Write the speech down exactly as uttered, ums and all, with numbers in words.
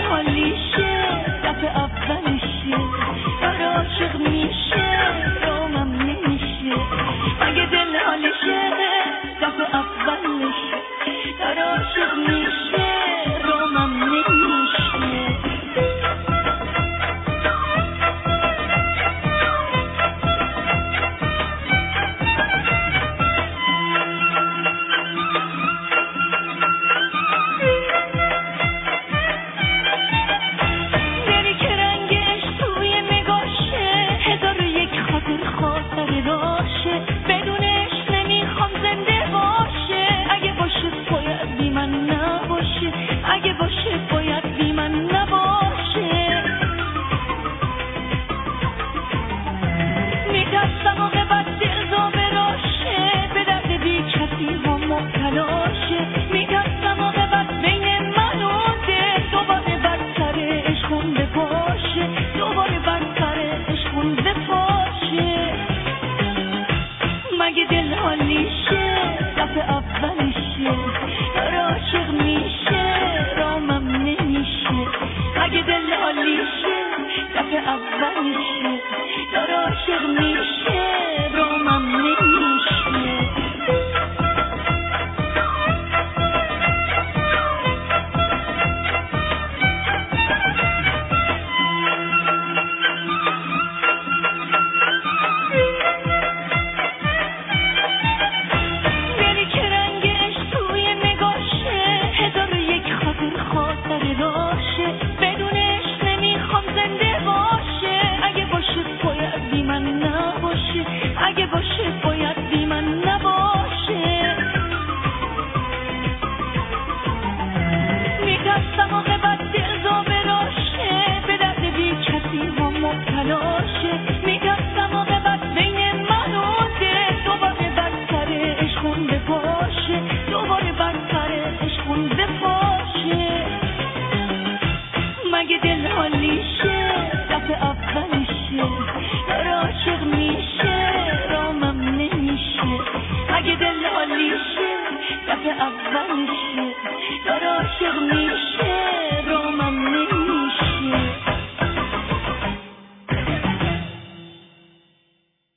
حالیشه دفعه اولشه داره عاشق میشه رومم نمیشه اگه دل حالیشه دفعه اولشه داره عاشق میشه رومم نمیشه اگه باشه باید بی من نباشه میدستم و قبط دل را براشه به درد بی کسی ها مبتلاشه میدستم و قبط بین من و دل دوباره بر سر عشقون بپاشه دوباره بر سر عشقون بپاشه مگه دل حالیشه دفعه اولشه داره عاشق میشه رامم نمیشه اگه دل حالیشه دفعه اولشه داره عاشق میشه رامم نمیشه اگه باشه باید بی من نباشه میدستم و قبط دل را براشه به درد بی کسی ها مبتلاشه میدستم و قبط بین من و دل دوباره بر سر عشقون بپاشه دوباره بر سر عشقون بپاشه مگه دل حالیشه دفعه اولشه داره عاشق میشه رامم نمیشه اگه دل حالیشه دفعه اولشه داره عاشق میشه